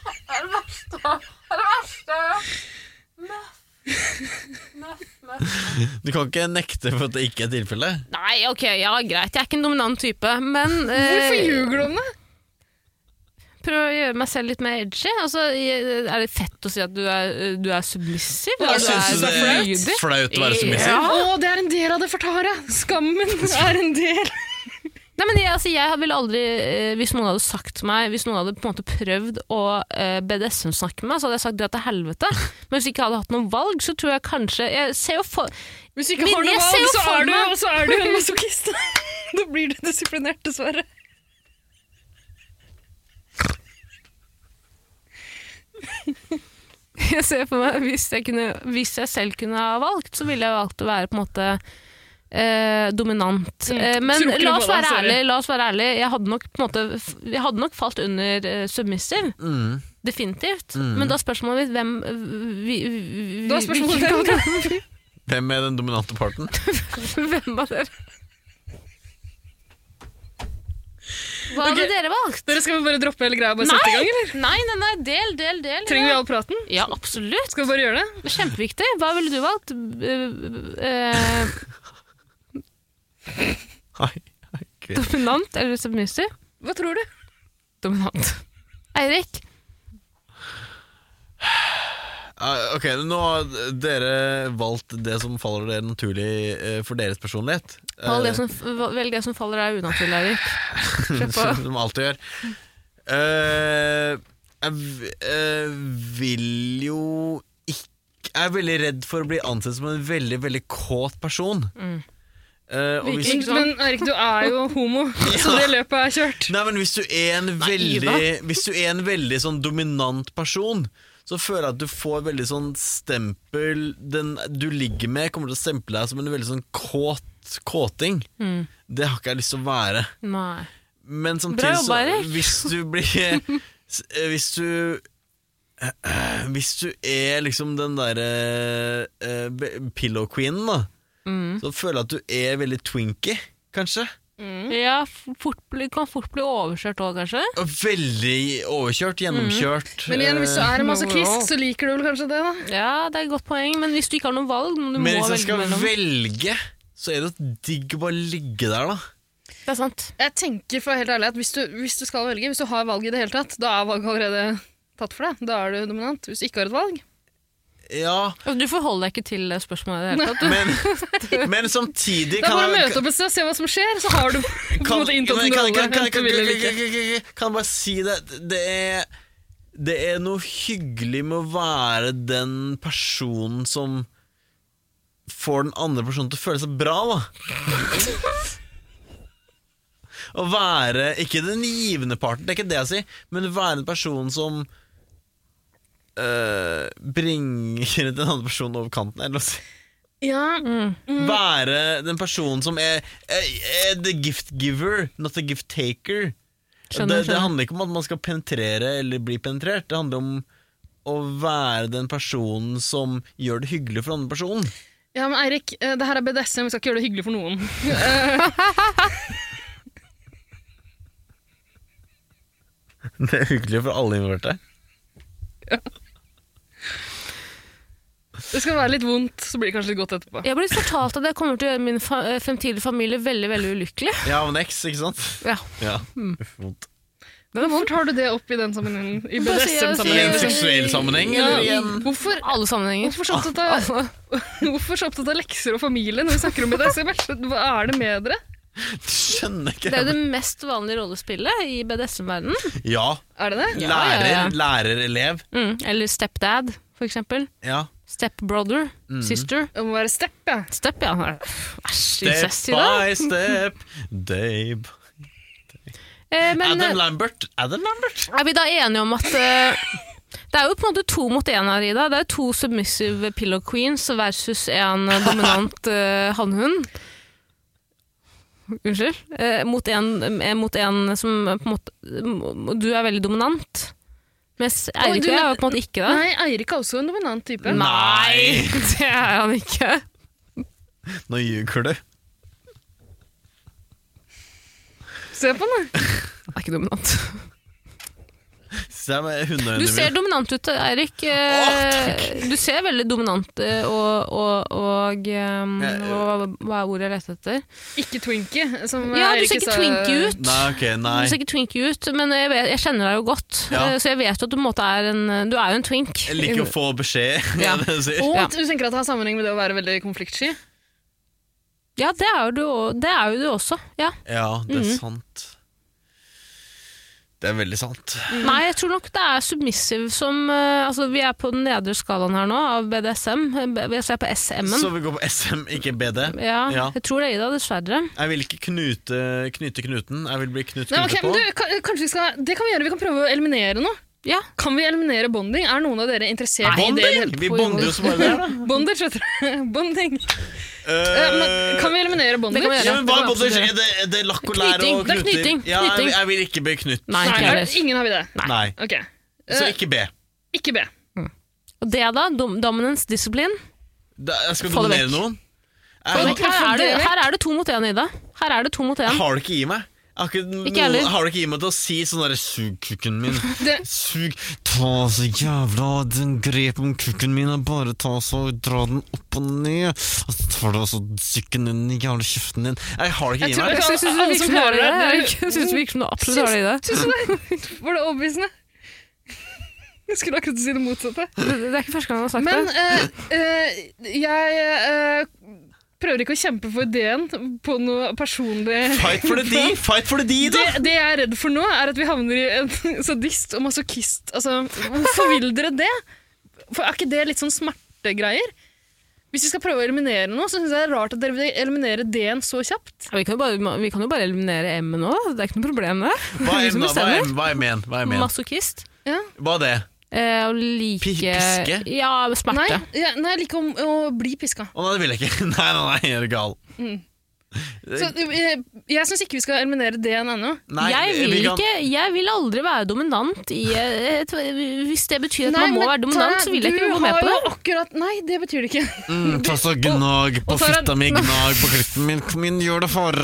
Du kan ikke nekte for at det ikke er tilfellet. Nei, ok, ja, greit. Jeg er ikke en dominant type, men eh, Hvorfor ljuger du om det? prøv å gjøre meg selv litt mer edgy. Altså, er det fett å si at du er, du er submissiv? Ja, At du Jeg er syns det er lydig? flaut å være submissiv. Ja. Å, det er en del av det for Tara. Skammen er en del. Nei, men jeg, altså, jeg ville aldri, eh, hvis noen hadde sagt til meg, hvis noen hadde på en måte prøvd å eh, B D S M-snakke med meg, så hadde jeg sagt det til helvete. Men hvis jeg ikke hadde hatt noen valg, så tror jeg kanskje, jeg ser jo for... Hvis du ikke har Men noe jeg ser valg, jo så for er, du, meg- så er du en masochist. Da blir du disiplinert, dessverre. Jeg ser for meg, hvis jeg, kunne, hvis jeg selv kunne ha valgt, så ville jeg valgt å være på en måte eh, dominant. Mm, Eh, men tror ikke la du oss på det, være sorry. ærlig, la oss være ærlig. Jeg hadde nok på en måte, jeg hadde nok falt under eh, submissive. Mm. Definitivt. Mm. Men da er spørsmålet mitt hvem vi, vi, vi, Da er spørsmålet hvem? Hvem er den dominante parten? Hvem av dere? Hva hadde Ok. dere valgt? Dere skal vi bare droppe hele greia og bare sette i gang, eller? Nei, nei, nei, del, del, del. Trenger vi ja. all praten? Ja, absolutt. Skal vi bare gjøre det? Kjempeviktig. Hva ville du valgt? Eh, eh, Nei, nei, Gud. dominant eller submissive? Hva tror du? Dominant. Eirik? Ah, ok, nå har dere valgt det som faller dere naturlig eh, for deres personlighet. Velg det, Eh, som, velg det som faller deg unaturlig, Eirik. Kjør på. som de alltid gjør. Eh, jeg v- eh, vil jo ikke Jeg er veldig redd for å bli ansett som en veldig, veldig kåt person. Mm. Uh, og hvis, Ikke, men Erik, du er jo homo, så det løpet er kjørt. Nei, men hvis du er en veldig Hvis du er en veldig sånn dominant person, så føler jeg at du får veldig sånn stempel. Den du ligger med kommer til å stemple deg som en veldig sånn kåt kåting. Mm. Det har ikke jeg lyst til å være. Nei. Men samtidig så hvis du blir Hvis du Hvis du er liksom den derre uh, pillow queen da, mm. så føler jeg at du er veldig twinky, kanskje. Mm. Ja, fort bli, kan fort bli overkjørt også, kanskje. Veldig overkjørt, gjennomkjørt. Mm. Men igjen, hvis du er en masochist, så liker du vel kanskje det, da? Ja, det er et godt poeng, men hvis du ikke har noen valg, du men må hvis jeg skal velge, velge, så er det jo digg å bare ligge der, da. Det er sant. Jeg tenker for helt ærlig at hvis du, hvis du skal velge, hvis du har valg i det hele tatt, da er valget allerede tatt for deg. Da er du dominant. Hvis du ikke har et valg. Ja. Du forholder deg ikke til spørsmålet i det hele tatt. Men, men samtidig kan... Det er bare å møte opp et sted, se hva som skjer, så har du på en måte inntatt en rolle. Kan jeg bare si det? Det er, det er noe hyggelig med å være den personen som får den andre personen til å føle seg bra, da. Å være, ikke den givende parten, det er ikke det jeg sier, men være en person som Uh, bringer den andre personen over kanten, eller å si. Ja. Mm. Mm. Være den personen som er, er, er the gift giver, not the gift taker. Skjønner, det, det handler ikke om at man skal penetrere eller bli penetrert. Det handler om å være den personen som gjør det hyggelig for den andre personen. Ja, men Eirik, det her er B D S M, vi skal ikke gjøre det hyggelig for noen. Det er hyggelig for alle involverte. Ja. Det skal være litt vondt, så blir det kanskje litt godt etterpå. Jeg har blitt fortalt at jeg kommer til å gjøre min fa fremtidige familie veldig, veldig ulykkelig. Ja, av en eks, ikke sant? Ja. Ja, uff, vondt. Hvorfor tar du det opp i den sammenhengen? I B D S M-sammenhengen? I en seksuell sammenheng, ja. Eller i en... Hvorfor, alle sammenhenger. Hvorfor så opptatt av, hvorfor så opptatt av lekser og familie når vi snakker om B D S M? Hva er det med dere? Skjønner ikke. Det er jo det mest vanlige rollespillet i B D S M-verdenen. Ja. Er det det? Lærer, ja, ja, ja. lærer, elev. Mm, eller stepdad, for eksempel. Ja. Stepbrother, mm. sister. Det må være step, ja. Step, ja. Step by step, Dave. Eh, men, Adam Lambert. Adam Lambert. Er vi da enige om at uh, det er jo på en måte to mot en her, Ida. Det er to submissive pillow queens versus en dominant uh, hannhund. Unnskyld. Eh, mot, en, eh, mot en som på en måte du er veldig dominant. Mens Eirik er jo på en måte ikke det. Nei, Eirik er også en dominant type. Nei, det er han ikke. Nå ljuger du. Se på den. Han er ikke dominant. Du ser dominant ut, Eirik. Du ser veldig dominant og, og, og, um, og hva er ordet jeg lette etter? Ikke twinky, som ja, du Eirik ser ikke twinky ut. Nei, okay, nei. Du ser ikke twinky ut, men jeg, vet, jeg kjenner deg jo godt, ja. Så jeg vet at du, på en måte er en, du er jo en twink. Jeg liker å få beskjed. Ja. Og ja. Du tenker at det har sammenheng med det å være veldig konfliktsky? Ja, det er jo du, det er jo du også. Ja, ja det er mm-hmm. sant. Det er veldig sant. Mm. Nei, jeg tror nok det er submissive som uh, altså vi er på den nedre skalaen her nå av B D S M. Vi er på S M-en. Så vi går på S M, ikke B D? Ja, ja. Jeg tror det er det, dessverre. Jeg vil ikke knute, knyte knuten. Jeg vil bli knut knute okay, på. Du, kan, kanskje vi skal, det kan vi gjøre. Vi kan prøve å eliminere noe. Ja. Kan vi eliminere bonding? Er noen av dere interessert Nei, i det? Vi bonder jo så bare der, da. Bondage, vet du. Bonding. Uh, men, kan vi eliminere bondage? Det ja, men hva er bondage? Er det, er det lakk og lær og knuter? Det er knyting. Ja, jeg, jeg vil ikke bli knytt. Nei, Nei, ingen har vi det. Nei. Nei. Okay. Uh, så ikke B. Ikke B. Mm. Og det da? Dom dominance, discipline? Da, jeg skal dominere noen. Jeg, her, er det, her er det to mot en, Ida. Her er det to mot en. Jeg har det ikke i meg. Ikke noen, har du ikke i meg til å si sånn der sug kukken min det. Sug, ta så jævla den grep om kukken min og bare ta så dra den opp og ned og så tar du også sykken inn i jævla kjeften din. Jeg har det ikke i meg. Jeg synes det virker som du har det i det. Jeg synes det virker som du absolutt har det i det. Synes du det? Var det overbevisende? Jeg skulle akkurat si det motsatte. Det, det er ikke første gang jeg har sagt Men, det. Men uh, uh, jeg... Uh, prøver ikke å kjempe for ideen på noe personlig. Fight for the D! Fight for the D, da! Det, det jeg er redd for nå, er at vi havner i en sadist og masochist. Altså, hvorfor vil dere det? For er ikke det litt sånn smertegreier? Hvis vi skal prøve å eliminere noe, så synes jeg det er rart at dere vil eliminere D-en så kjapt. Ja, vi, kan jo bare, vi kan jo bare eliminere M nå, det er ikke noe problem det. Hva er M da? Hva er, hva er men? Hva er men? Masochist. Ja. Hva er det? Eh, å like... Piske? Ja, smerte. Nei, ja, nei jeg liker å, å bli piska. Å nei, det vil jeg ikke. Nei, nei, nei, jeg er gal. Mm. Så, jeg jeg synes ikke vi skal eliminere D-en ennå. Nei, jeg, vil vi kan... ikke, jeg vil aldri være dominant i et, hvis det betyr at nei, man må være dominant, så vil jeg ikke gå med på det. Akkurat, nei, det betyr det ikke. Mm, ta så gnag på Tara, fitta mi, gnag på klitten min. Kom inn, gjør det for.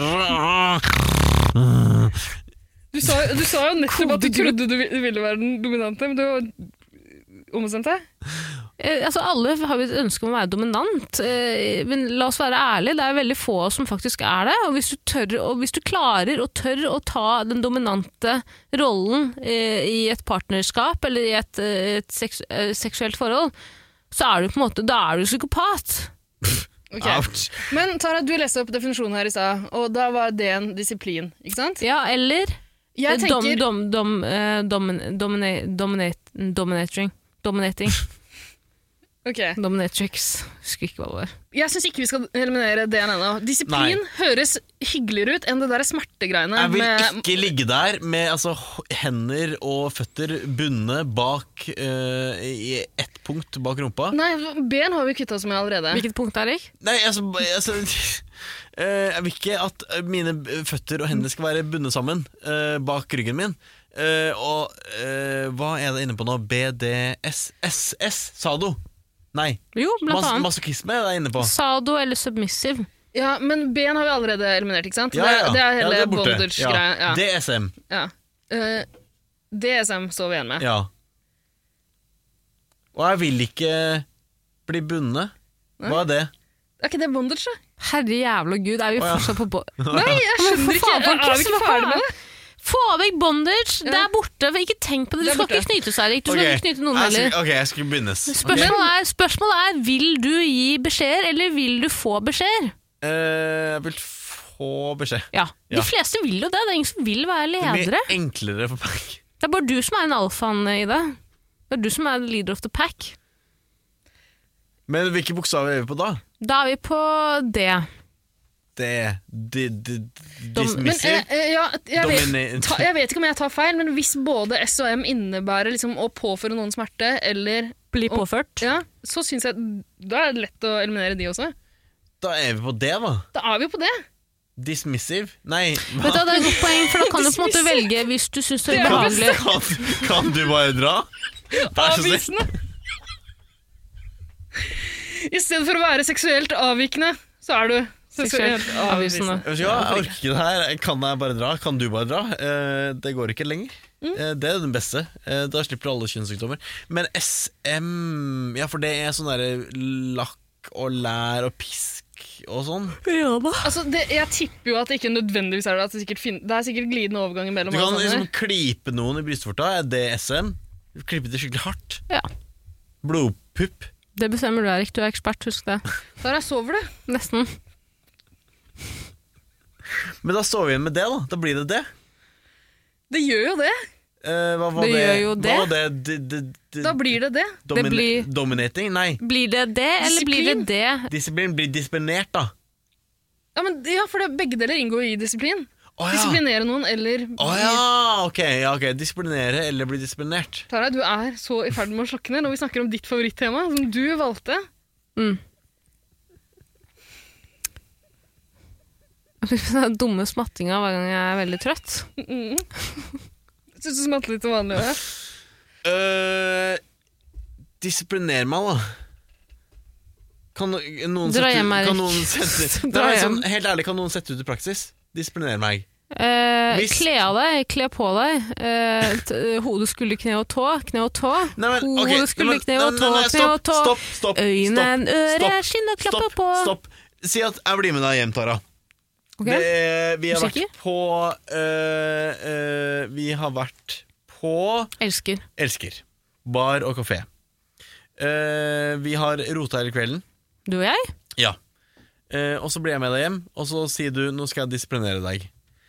Du sa, du sa jo nettopp at du trodde du ville være den dominante, men du ombestemt deg? Eh, altså alle har jo et ønske om å være dominant, eh, men la oss være ærlige, det er veldig få som faktisk er det, og hvis du, tør, og hvis du klarer og tør å ta den dominante rollen eh, i et partnerskap eller i et, et seks, eh, seksuelt forhold, så er du på en måte, da er du psykopat. Okay. Men Tara, du leste opp definisjonen her i stad, og da var det en disiplin, ikke sant? Ja, eller jeg tenker... dom, dom, dom, uh, domin, domina, dominate, dominating, dominating. Okay. Dominatrix, husker ikke hva det var. Jeg synes ikke vi skal eliminere det ennå. Disiplin Nei. høres hyggeligere ut enn det der smertegreiene. Jeg vil med... ikke ligge der med altså, hender og føtter bundet bak uh, i ett punkt bak rumpa. Nei, ben har vi kvittet oss med allerede. Hvilket punkt, Erik? Nei, altså, altså uh, jeg vil ikke at mine føtter og hender skal være bundet sammen uh, bak ryggen min. Uh, og uh, hva er det inne på nå? B D S S S, sado. Nei, jo, blant Mas annet. masochisme er jeg inne på. Sado eller submissive. Ja, men ben har vi allerede eliminert, ikke sant? Ja, ja. Det, det er hele ja, bondage-greia. Ja. D S M. Ja. Uh, D S M står vi igjen med. Ja. Og jeg vil ikke bli bundet. Hva er det? Er ikke det bondage, da? Herre jævla gud, er vi oh, ja. fortsatt på bo Nei, jeg skjønner ikke. Er vi ikke ferdig med det? Få vekk bondage, ja. Det er borte. Ikke tenk på det. Du skal ikke knyte seg, du skal okay. ikke knyte noen heller. Ok, jeg skal begynnes. Spørsmålet, okay. er, spørsmålet er, vil du gi beskjeder, eller vil du få beskjeder? Uh, jeg vil få beskjed. Ja, de ja. fleste vil jo det. Det er ingen som vil være ledere. Det blir enklere for pack. Det er bare du som er en alfaen i det. Det er du som er leader of the pack. Men hvilke bokstaver er vi på da? Da er vi på D. Det di, di, dismissive. Men, eh, ja, jeg, vet, ta, jeg vet ikke om jeg tar feil, men hvis både S og M innebærer liksom, å påføre noen smerte, eller bli påført, og, ja, så synes jeg da er det lett å eliminere de også. Da er vi på det, da. Da er vi på det. Dismissive? Nei. Vet du, det er et godt poeng, for da kan du på en måte velge hvis du synes det er behagelig. Kan, kan du bare dra? Avvisende. I stedet for å være seksuelt avvikende, så er du seksuelt avvisende. Ja, jeg orker ikke det her. Kan jeg bare dra? Kan du bare dra? Eh, det går ikke lenger. Mm. Eh, det er den beste. Eh, da slipper du alle kjønnssykdommer. Men S M, ja, for det er sånn der lakk og lær og pisk og sånn. Ja da. Altså, det, jeg tipper jo at det ikke nødvendigvis er det. At det, sikkert fin- det er sikkert glidende overgang mellom. Du kan liksom klype noen i brystvorta. Er det S M? Klype det skikkelig hardt. Ja. Blodpupp. Det bestemmer du, Erik. Du er ekspert, husk det. Der jeg sover du. Nesten. Men da står vi igjen med det, da. Da blir det det. Det gjør jo det. Eh, hva var det, det gjør jo det. Hva var det? D d d da blir det det. Domin det blir... Dominating? Nei. Blir det det, eller Disiplin. blir det det? Disiplin blir disiplinert, da. Ja, men, ja for det, begge deler inngår i disiplin. Oh, ja. Disiplinere noen, eller... Å oh, ja, okay, ja, ok. Disiplinere eller bli disiplinert. Tara, du er så i ferd med å slokke ned når vi snakker om ditt favorittema, som du valgte. Mm. Den dumme smattinga hver gang jeg er veldig trøtt. Mm. Synes du smatter litt vanlig også? Uh, disiplinere meg, da. Kan noen Dra sette, hjem, Erik. kan noen sette Dra nei, hjem. sånn, helt ærlig, kan noen sette ut i praksis? Disiplinere meg. Eh, Hvis- Kle av deg, kle på deg. Eh, t Hode, skulder, kne og tå. Kne og tå. Nei, men, Hode, ok, skulder, nei, kne og nei, tå. nei, nei, Kne og stopp, tå. stopp, stopp, Øyne, stopp, øre, stopp, skinn og klappe stopp, på. Stopp. Si at jeg blir med deg hjem, Tara. Ok. Det, vi har Sikker? vært på øh, øh, Vi har vært på Elsker. Elsker. Bar og kafé. Uh, vi har rota hele kvelden. Du og jeg? Ja. Uh, og så blir jeg med deg hjem, og så sier du nå skal jeg disiplinere deg.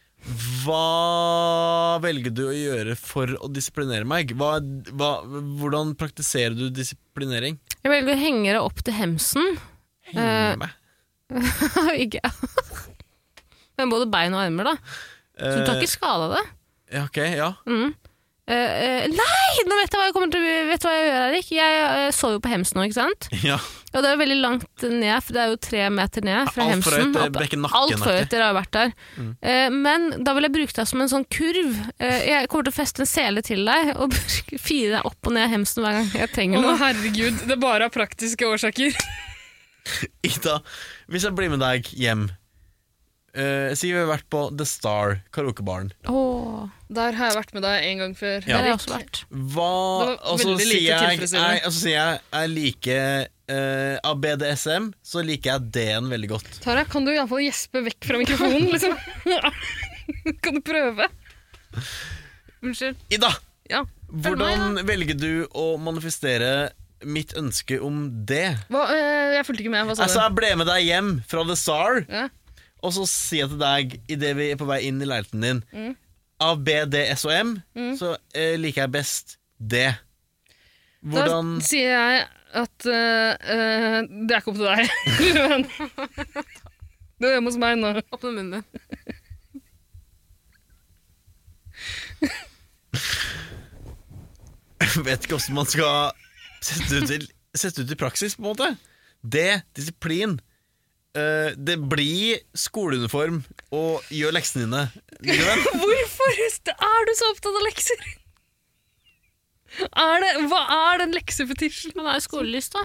Hva velger du å gjøre for å disiplinere meg? Hva, hva, hvordan praktiserer du disiplinering? Jeg velger å henge deg opp til hemsen. Hemme? Uh, ikke. Men både bein og armer, da. Så du tar ikke skade av det? Ja, ok, ja. Mm. Uh, uh, nei! Nå vet jeg hva jeg kommer til Vet du hva jeg gjør, Erik? Jeg uh, så jo på Hemsen nå, ikke sant? Ja. Og det er jo veldig langt ned, for det er jo tre meter ned fra Alt for Hemsen. høyt, brekke nakke, Alt for høyt, dere har jo vært der. Mm. Uh, men da vil jeg bruke deg som en sånn kurv. Uh, jeg kommer til å feste en sele til deg og fire deg opp og ned Hemsen hver gang jeg trenger noe. Å herregud, det er bare av praktiske årsaker. Ida, hvis jeg blir med deg hjem, uh, si vi har vært på The Star, karaokebaren. Oh. Der har jeg vært med deg en gang før. Ja. Der har jeg også vært. Hva, og så sier jeg, jeg, og så sier jeg jeg liker uh, av B D S M, så liker jeg D-en veldig godt. Tara, kan du i alle fall gjespe vekk fra mikrofonen, liksom? Kan du prøve? Unnskyld. Ida, ja. hvordan meg, velger du å manifestere mitt ønske om det? Hva, uh, jeg fulgte ikke med, hva sa du? Altså, jeg ble med deg hjem fra The Star, ja. Og så sier jeg til deg, i det vi er på vei inn i leiligheten din, mm. Av B, D, S og M, mm. så uh, liker jeg best D. Hvordan... Da sier jeg at uh, uh, det er ikke opp til deg. Det er hjemme hos meg nå. Åpne munnen. Jeg vet ikke hvordan man skal sette ut, til, sette ut i praksis, på en måte. D, disiplin. Uh, det blir skoleuniform og gjør leksene dine. Hvorfor er du så opptatt av lekser? Er det, hva er den leksefetisjen? Han er jo skolelyst, da.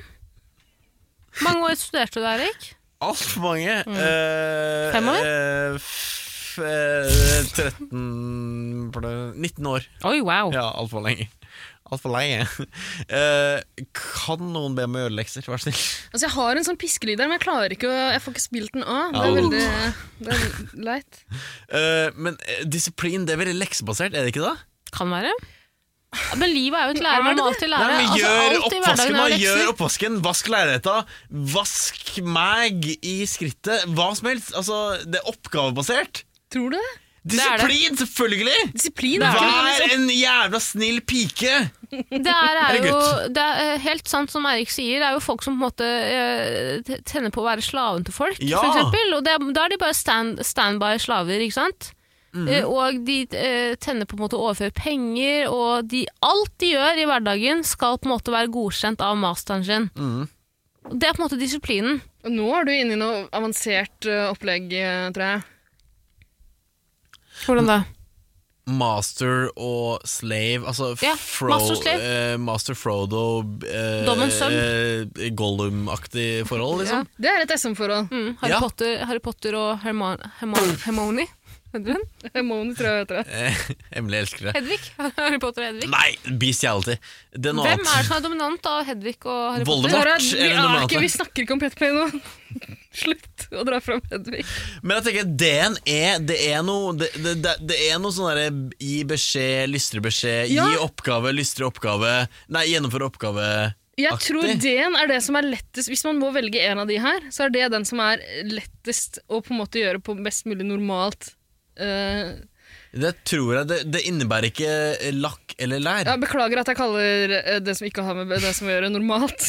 Mange år studerte du der, Erik? Alt for mange. Mm. Uh, Fem år? Uh, f- uh, tretten nitten år. Oi, wow. Ja, alt for lenge. Alt for lenge. Uh, kan noen be meg gjøre lekser? Vær snill. Altså, jeg har en sånn piskelyd der, men jeg klarer ikke å, jeg får ikke spilt den av. Det er veldig det er leit. Uh, men uh, disiplin, det er veldig leksebasert, er det ikke det? Kan være. Men livet er jo et lære, man må alltid lære. Nei, men altså, gjør alt i oppvasken, hverdagen da. Gjør oppvasken, vask leiligheten, vask meg i skrittet, hva som helst. Altså, det er oppgavebasert. Tror du det? Disiplin, det. Selvfølgelig! Disiplin, Vær en jævla snill pike! Det er, er jo det er helt sant som Erik sier. Det er jo folk som på en måte uh, tenner på å være slaven til folk, ja. For eksempel. Og det, da er de bare stand, standby slaver, ikke sant? Mm-hmm. Uh, og de uh, tenner på en måte å overføre penger, og de, alt de gjør i hverdagen skal på en måte være godkjent av masteren sin. Mm. Det er på en måte disiplinen. Og nå er du inne i noe avansert uh, opplegg, uh, tror jeg. Hvordan da? Master og slave, altså ja, Fro- Master, slave. Uh, Master Frodo uh, Dommens sønn. uh, Gollum-aktig forhold, liksom. Ja, det er et S M-forhold. Mm, Harry, ja. Potter, Harry Potter og Herman, Herman, Hermione. Hermione, tror jeg heter det. Emily elsker det. Hedvig? Harry Potter og Hedvig? Nei, bestiality. Det er noe Hvem annet. er det som er dominant av Hedvig og Harry Voldemort, Potter? Vi, er er ikke, vi snakker ikke om Petplay nå. Slutt å dra fram Hedvig. Men jeg tenker, D-en er Det er noe Det, det, det, det er noe sånn der gi beskjed, lystre beskjed, ja. Gi oppgave, lystre oppgave. Nei, gjennomføre oppgave. Jeg aktig. tror D-en er det som er lettest. Hvis man må velge en av de her, så er det den som er lettest å på en måte gjøre på mest mulig normalt. Uh, det tror jeg Det, det innebærer ikke lakk eller lær. Ja, beklager at jeg kaller det som ikke har med det som å gjøre, normalt.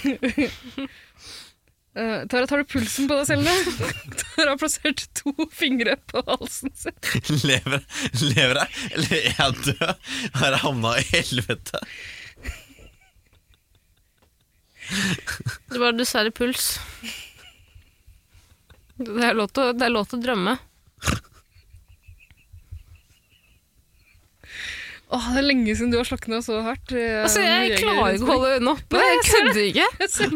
uh, Tara, tar du pulsen på deg selv nå? Tara har plassert to fingre på halsen sin. Lever, lever jeg? Eller er jeg død? Har jeg havnet i helvete? Det var dessverre puls. Det er lov til, det er lov til å drømme. Åh, det er lenge siden du har sloknet så hardt. Jeg, altså, jeg klarer ikke å holde øynene oppe. Jeg kødder ikke.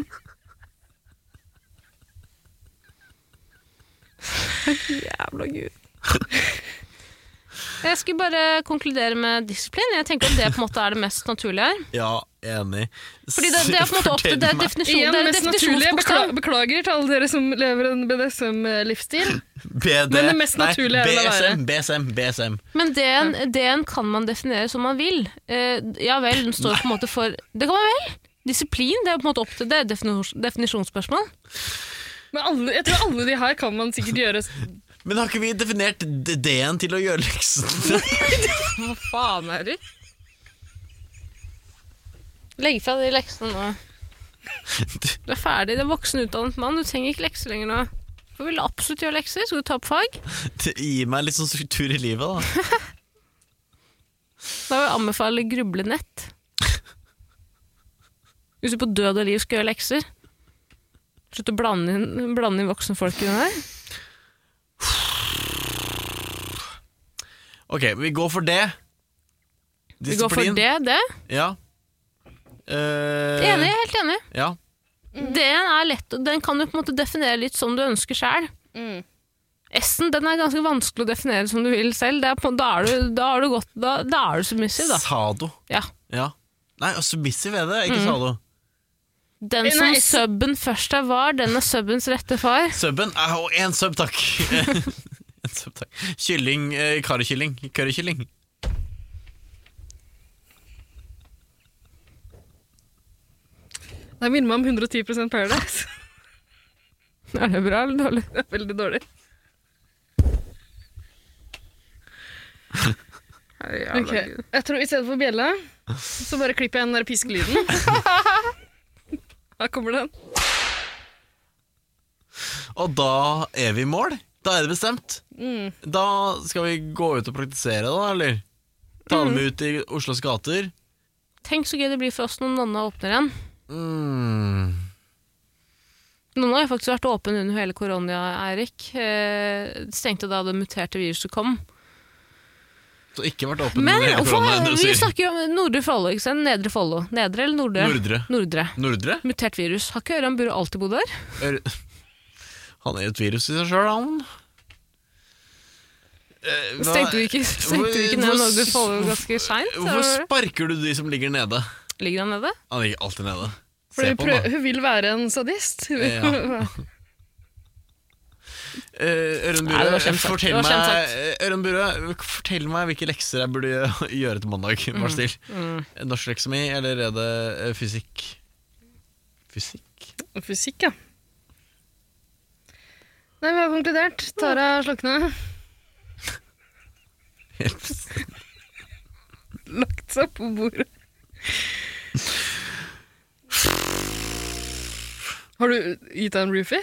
Jævla gud. Jeg skulle bare konkludere med disiplin. Jeg tenker at det på en måte er det mest naturlige her. Ja, enig. Fordi det, det er på en måte opp til det er definisjon, Igjen, det er mest naturlige. Bekla- beklager til alle dere som lever en B D S M-livsstil. B D, Men det mest naturlige nei, er det å være. B S M, B S M. Men D-en, D-en kan man definere som man vil. Eh, ja vel, den står på en måte for det kan man vel. Disiplin, det er på en måte opp til det. Definis- definisjonsspørsmål. Men alle, jeg tror alle de her kan man sikkert gjøre. Men har ikke vi definert D-en til å gjøre leksene? Hva faen er det? Legg fra de leksene nå. Du er ferdig, du er voksen utdannet mann, du trenger ikke lekser lenger nå. Du vil absolutt gjøre lekser, skal du ta opp fag? Gi meg litt sånn struktur i livet da. Da vil jeg anbefale grublenett. Hvis du på død og liv skal gjøre lekser, slutt å blande inn, blande inn voksne folk i den her. Ok, vi går for det. Disiplin. Vi går for det, det? Ja. Uh, enig, helt enig. Ja. Mm. Den er lett, den kan du på en måte definere litt som du ønsker selv. Mm. S-en, den er ganske vanskelig å definere som du vil selv. Det er på, da, er du, da, er du godt, da, da er du submissive, da. Sado. Ja. Ja. Nei, submissive er det, ikke mm. sado. Den som Nei, subben først er var, den er subbens rette far. Subben? Å, en sub, takk. En sub, takk. Kylling, eh, karrekylling, currykylling. Det minner meg om hundre og ti prosent Paradise. Er det bra eller dårlig? Det er veldig dårlig. Ok, jeg tror i stedet for bjelle, så bare klipper jeg den der piskelyden. Her kommer den. Og da er vi i mål. Da er det bestemt. Mm. Da skal vi gå ut og praktisere da, eller? Ta dem mm. ut i Oslos gater. Tenk så gøy det blir for oss når Nonna åpner igjen. Mm. Noen har jo faktisk vært åpen under hele korona, Eirik. Eh, stengte da det muterte viruset kom. Så ikke vært åpen Men, under hele korona? Vi snakker jo om Nordre Follo, ikke sant? Nedre Follo. Nedre eller Nordre? Nordre. Nordre. Nordre? Mutert virus. Har ikke Ørjan Burre alltid bodd der? Ør... Han er jo et virus i seg selv, han. Eh, stengte du ikke, stengte du ikke ned Nordre Follo ganske sent? Hvorfor sparker du de som ligger nede? Ligger han nede? Han ligger alltid nede. Fordi prøv, hun vil være en sadist. Ja. Ørjan Burre, fortell meg, Ørjan Burre, fortell meg hvilke lekser jeg burde gjøre til mandag. Hva stil? Mm. Norsk leksemi, eller er det fysikk? Fysikk? Fysikk, ja. Nei, vi har konkludert. Tara slokne. Helt lagt seg på bordet. Har du gitt deg en roofie?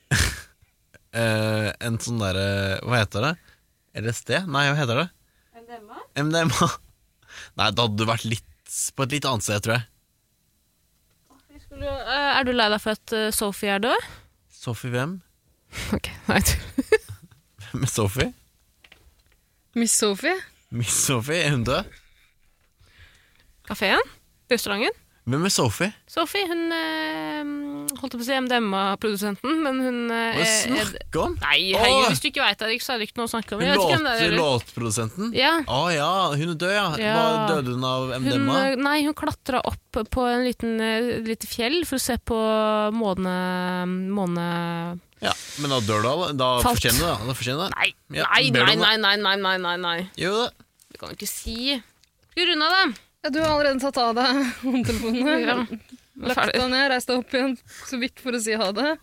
uh, en sånn der, hva heter det? L S D? Nei, hva heter det? M D M A? M D M A. Nei, da hadde du vært litt på et litt annet sted, tror jeg. Skulle, uh, er du lei deg for at uh, Sophie er død? Sophie hvem? Ok, nei. Hvem er Sophie? Miss Sophie? Miss Sophie, er hun død? Kaféen? Restauranten? Hvem er Sophie? Sophie, hun eh, holdt på å si M D M A-produsenten, men hun eh, Hva snakker om? Nei, hei, hvis du ikke vet det, så er det ikke noe å snakke om. Låt, låtprodusenten? Ja. Å ah, ja, hun er død, ja. ja. Hva døde hun av M D M A? Hun, nei, hun klatra opp på en liten lite fjell for å se på måne... måne ja, men da dør du av da fortjener du det. Da fortjener nei, ja, nei, nei, nei, nei, nei, nei, nei, nei. Jo det. Det kan du ikke si. Skal vi runde av det? Ja, du har allerede tatt av deg håndtelefonene. Ja. Lagt deg ned, reist deg opp igjen så vidt for å si ha det.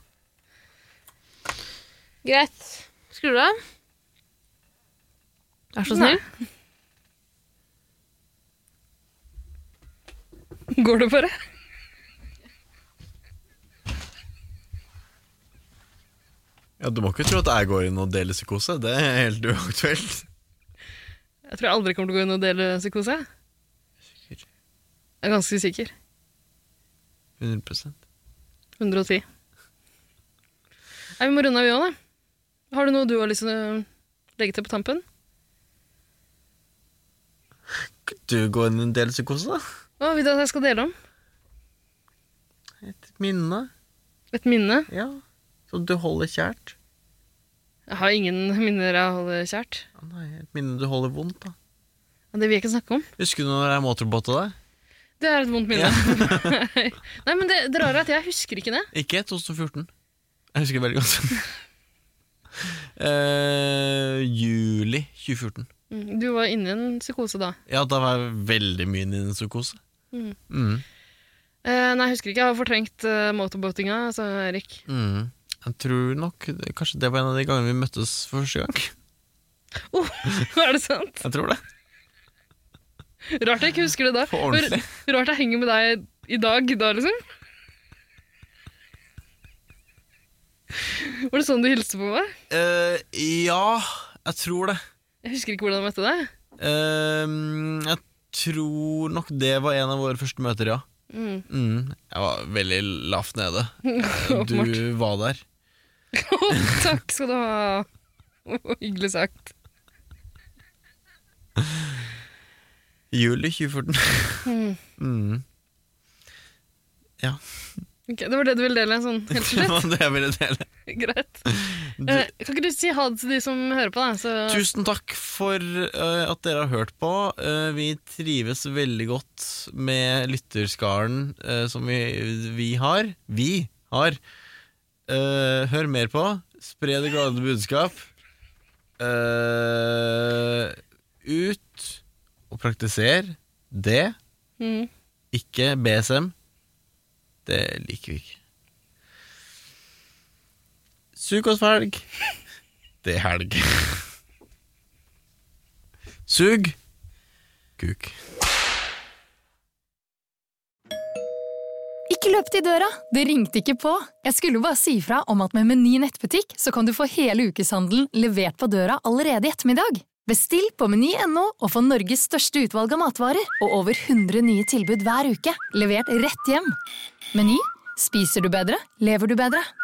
Greit. Skrur du av? Vær så snill. Går det bare? Ja, du må ikke tro at jeg går inn og deler psykose. Det er helt uaktuelt. Jeg tror jeg aldri kommer til å gå inn og dele psykose. Sikker. Jeg er ganske sikker. hundre prosent. hundre og ti. Nei, vi må runde av vi også, da. Har du noe du har lyst til å legge til på tampen? Kan du gå inn og dele psykose, da? Hva vil du at jeg skal dele om? Et minne. Et minne? Ja. Som du holder kjært. Jeg har ingen minner jeg holder kjært. Ja, nei, et minne du holder vondt, da. Ja, det vil jeg ikke snakke om. Husker du når jeg motorbotta deg? Det er et vondt minne. Ja. Nei, men det, det rare er at jeg husker ikke det. Ikke to tusen og fjorten. Jeg husker veldig godt. uh, juli tjue fjorten. Du var inne i en psykose da. Ja, da var jeg veldig mye inne i en psykose. Mm. Mm. Uh, nei, jeg husker ikke. Jeg har fortrengt uh, motorboatinga, sa Erik. Mm. Jeg tror nok, kanskje det var en av de gangene vi møttes for første gang. Oh, er det sant? Jeg tror det. Rart jeg ikke husker det da. For ordentlig. Rart jeg henger med deg i dag, da liksom. Var det sånn du hilste på meg? Uh, ja, jeg tror det. Jeg husker ikke hvordan jeg møtte deg. Uh, jeg tror nok det var en av våre første møter, ja. Mm. Mm, jeg var veldig lavt nede. Du var der. Takk skal du ha. Hyggelig sagt. Juli tjue fjorten. Mm. Mm. Ja. Okay, det var det du ville dele, sånn helt til slutt? Det var det jeg ville dele. Greit. Du, uh, kan ikke du si ha det til de som hører på da? Så... Tusen takk for uh, at dere har hørt på. Uh, vi trives veldig godt med lytterskaren uh, som vi, vi har. Vi har. Uh, hør mer på. Spre det glade budskap. Uh, ut og praktiser det. Mm. Ikke B S M. Det liker vi ikke. Sug oss for helg. Det er helg. Sug. Kuk. Ikke løp til døra, det ringte ikke på. Jeg skulle bare si fra om at med Meny nettbutikk så kan du få hele ukeshandelen levert på døra allerede i ettermiddag. Bestill på meny punktum no og få Norges største utvalg av matvarer og over hundre nye tilbud hver uke, levert rett hjem. Meny. Spiser du bedre, lever du bedre.